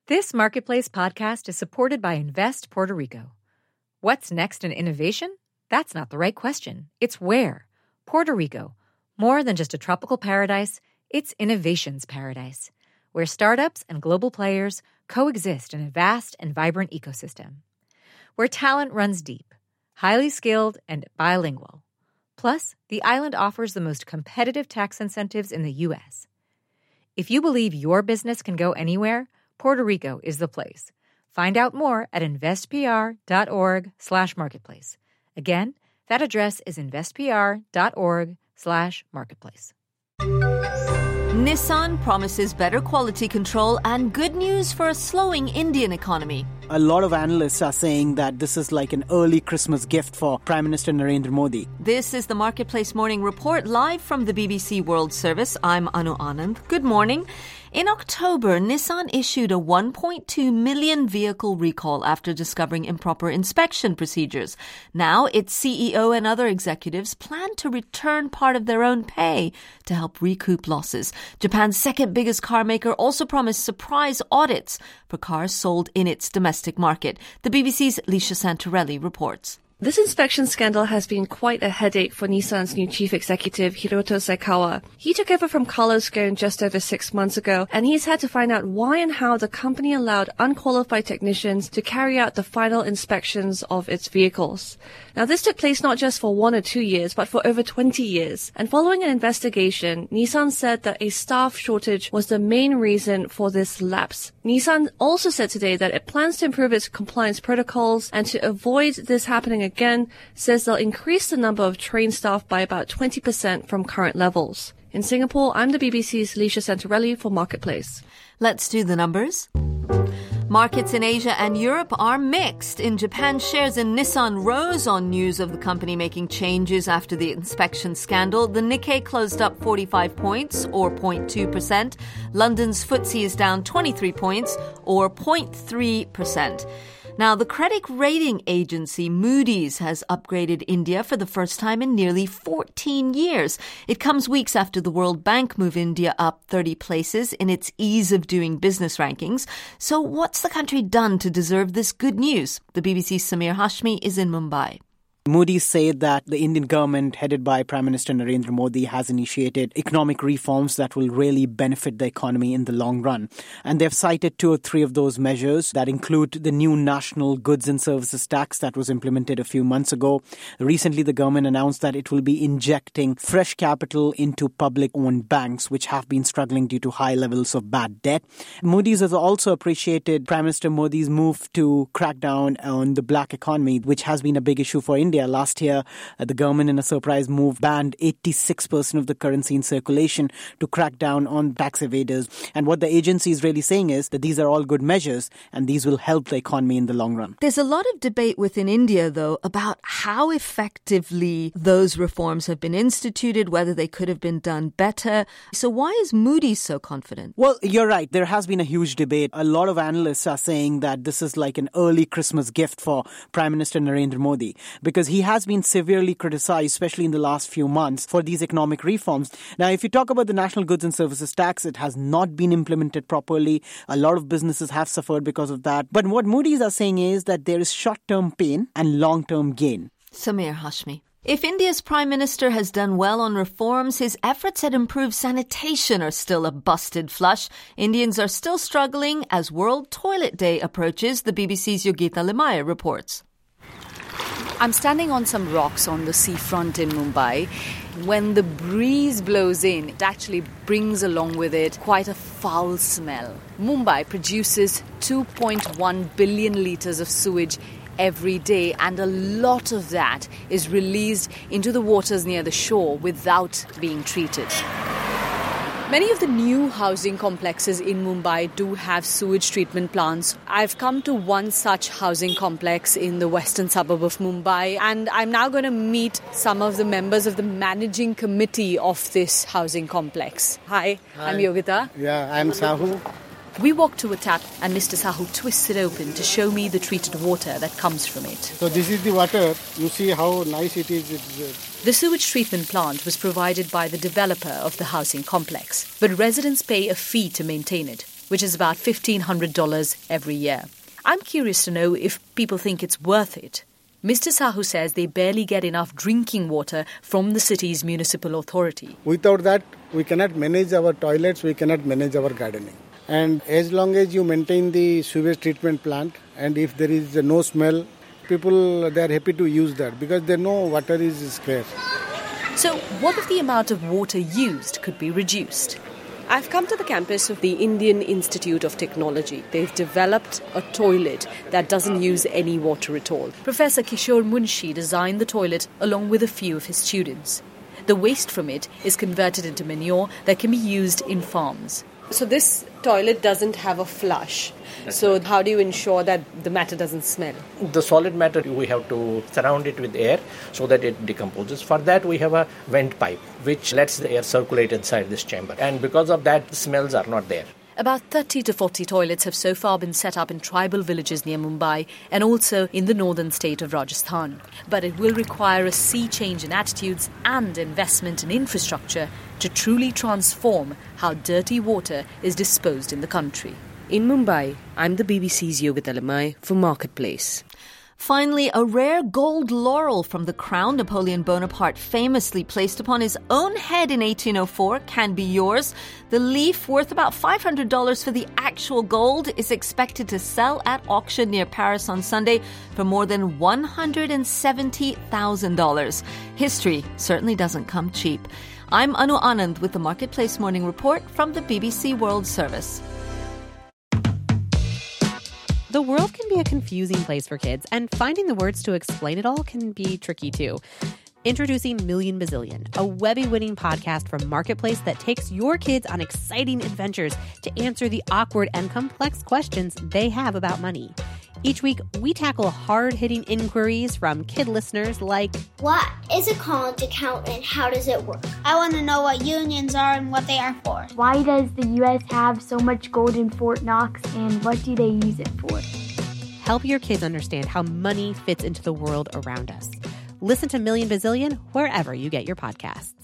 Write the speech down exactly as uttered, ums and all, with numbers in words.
This Marketplace podcast is supported by Invest Puerto Rico. What's next in innovation? That's not the right question. It's where. Puerto Rico. More than just a tropical paradise, it's innovation's paradise, where startups and global players coexist in a vast and vibrant ecosystem. Where talent runs deep, highly skilled, and bilingual. Plus, the island offers the most competitive tax incentives in the U S. If you believe your business can go anywhere, Puerto Rico is the place. Find out more at investpr.org slash marketplace. Again, that address is investpr.org slash marketplace. Nissan promises better quality control and good news for a slowing Indian economy. A lot of analysts are saying that this is like an early Christmas gift for Prime Minister Narendra Modi. This is the Marketplace Morning Report, live from the B B C World Service. I'm Anu Anand. Good morning. In October, Nissan issued a one point two million vehicle recall after discovering improper inspection procedures. Now, its C E O and other executives plan to return part of their own pay to help recoup losses. Japan's second biggest car maker also promised surprise audits for cars sold in its domestic market. The B B C's Alicia Santorelli reports. This inspection scandal has been quite a headache for Nissan's new chief executive, Hiroto Saikawa. He took over from Carlos Ghosn just over six months ago, and he's had to find out why and how the company allowed unqualified technicians to carry out the final inspections of its vehicles. Now, this took place not just for one or two years, but for over twenty years. And following an investigation, Nissan said that a staff shortage was the main reason for this lapse. Nissan also said today that it plans to improve its compliance protocols, and to avoid this happening again, says they'll increase the number of trained staff by about twenty percent from current levels. In Singapore, I'm the B B C's Alicia Santorelli for Marketplace. Let's do the numbers. Markets in Asia and Europe are mixed. In Japan, shares in Nissan rose on news of the company making changes after the inspection scandal. The Nikkei closed up forty-five points, or zero point two percent. London's F T S E is down twenty-three points, or zero point three percent. Now, the credit rating agency Moody's has upgraded India for the first time in nearly fourteen years. It comes weeks after the World Bank moved India up thirty places in its ease of doing business rankings. So what's the country done to deserve this good news? The B B C's Samir Hashmi is in Mumbai. Moody's said that the Indian government, headed by Prime Minister Narendra Modi, has initiated economic reforms that will really benefit the economy in the long run. And they've cited two or three of those measures that include the new national goods and services tax that was implemented a few months ago. Recently, the government announced that it will be injecting fresh capital into public-owned banks, which have been struggling due to high levels of bad debt. Moody's has also appreciated Prime Minister Modi's move to crack down on the black economy, which has been a big issue for India. Last year, uh, the government, in a surprise move, banned eighty-six percent of the currency in circulation to crack down on tax evaders. And what the agency is really saying is that these are all good measures and these will help the economy in the long run. There's a lot of debate within India, though, about how effectively those reforms have been instituted, whether they could have been done better. So why is Moody's so confident? Well, you're right. There has been a huge debate. A lot of analysts are saying that this is like an early Christmas gift for Prime Minister Narendra Modi, because he has been severely criticized, especially in the last few months, for these economic reforms. Now, if you talk about the national goods and services tax, it has not been implemented properly. A lot of businesses have suffered because of that. But what Moody's are saying is that there is short-term pain and long-term gain. Samir Hashmi. If India's Prime Minister has done well on reforms, his efforts at improved sanitation are still a busted flush. Indians are still struggling as World Toilet Day approaches, the B B C's Yogita Limaya reports. I'm standing on some rocks on the seafront in Mumbai. When the breeze blows in, it actually brings along with it quite a foul smell. Mumbai produces two point one billion litres of sewage every day, and a lot of that is released into the waters near the shore without being treated. Many of the new housing complexes in Mumbai do have sewage treatment plants. I've come to one such housing complex in the western suburb of Mumbai, and I'm now going to meet some of the members of the managing committee of this housing complex. Hi, Hi. I'm Yogita. Yeah, I'm Sahu. We walk to a tap and Mister Sahu twists it open to show me the treated water that comes from it. So this is the water. You see how nice it is. It's, The sewage treatment plant was provided by the developer of the housing complex, but residents pay a fee to maintain it. which is about fifteen hundred dollars every year. I'm curious to know if people think it's worth it. Mister Sahu says they barely get enough drinking water from the city's municipal authority. Without that, we cannot manage our toilets, we cannot manage our gardening. And as long as you maintain the sewage treatment plant, and if there is no smell, people, they are happy to use that because they know water is scarce. So what if the amount of water used could be reduced? I've come to the campus of the Indian Institute of Technology. They've developed a toilet that doesn't use any water at all. Professor Kishore Munshi designed the toilet along with a few of his students. The waste from it is converted into manure that can be used in farms. So this toilet doesn't have a flush. That's so right. How do you ensure that the matter doesn't smell? The solid matter, we have to surround it with air so that it decomposes. For that, we have a vent pipe, which lets the air circulate inside this chamber. And because of that, the smells are not there. About thirty to forty toilets have so far been set up in tribal villages near Mumbai and also in the northern state of Rajasthan. But it will require a sea change in attitudes and investment in infrastructure to truly transform how dirty water is disposed in the country. In Mumbai, I'm the B B C's Yogita Limai for Marketplace. Finally, a rare gold laurel from the crown Napoleon Bonaparte famously placed upon his own head in eighteen oh four can be yours. The leaf, worth about five hundred dollars for the actual gold, is expected to sell at auction near Paris on Sunday for more than one hundred seventy thousand dollars. History certainly doesn't come cheap. I'm Anu Anand with the Marketplace Morning Report from the B B C World Service. The world can be a confusing place for kids, and finding the words to explain it all can be tricky too. Introducing Million Bazillion, a Webby-winning podcast from Marketplace that takes your kids on exciting adventures to answer the awkward and complex questions they have about money. Each week, we tackle hard-hitting inquiries from kid listeners like, what is a college account and how does it work? I want to know what unions are and what they are for. Why does the U S have so much gold in Fort Knox and what do they use it for? Help your kids understand how money fits into the world around us. Listen to Million Bazillion wherever you get your podcasts.